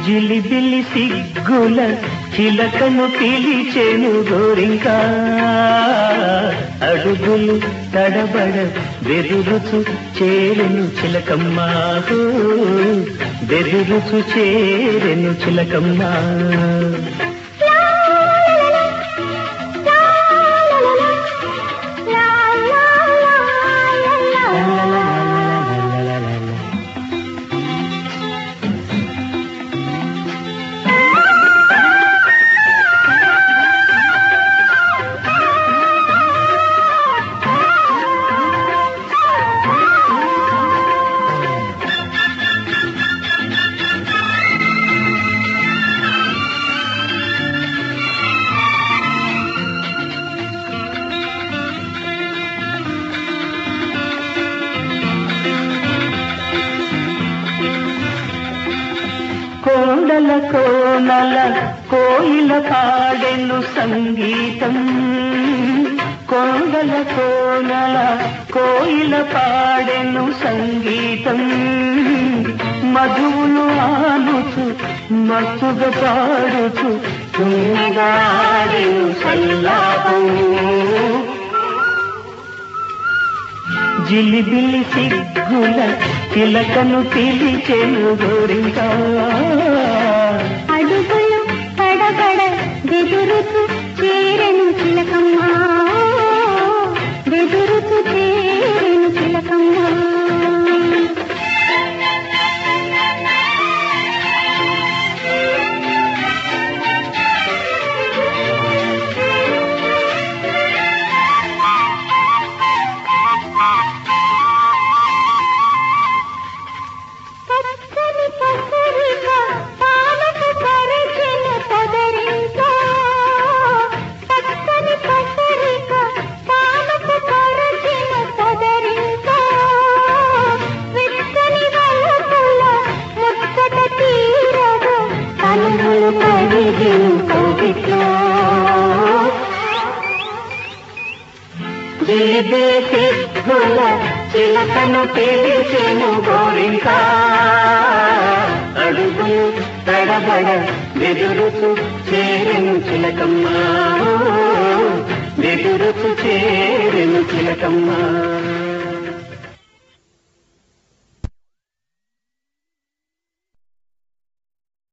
జిలిబిలి సిగ్గుల చిలకను పిలిచెను గోరింకా అడుగులు తడబడ బెదురుచు చేరెను చిలకమ్మ బెదురుచు చేరెను చిలకమ్మ కోడల కోనల కోయిల పాడెను సంగీతం కోడల కోనల కోయిల పాడెను సంగీతం మధువులు ఆనుచు మత్తుగా పాడుచు తుమ్మిగాడెను సల్లాపం జిలిబిలి సిగ్గుల చిలకను పిలిచెను గోరింకా అడుగులు తడబడ బెదురుచు చేరెను చిలకమ్మ బెదురుచు చేరెను చిలకమ్మ చిలకను పిలిచెను గోరింకా అడుగులు తడబడ బెదురుచు చేరెను చిలకమ్మ బెదురుచు చేరెను చిలకమ్మ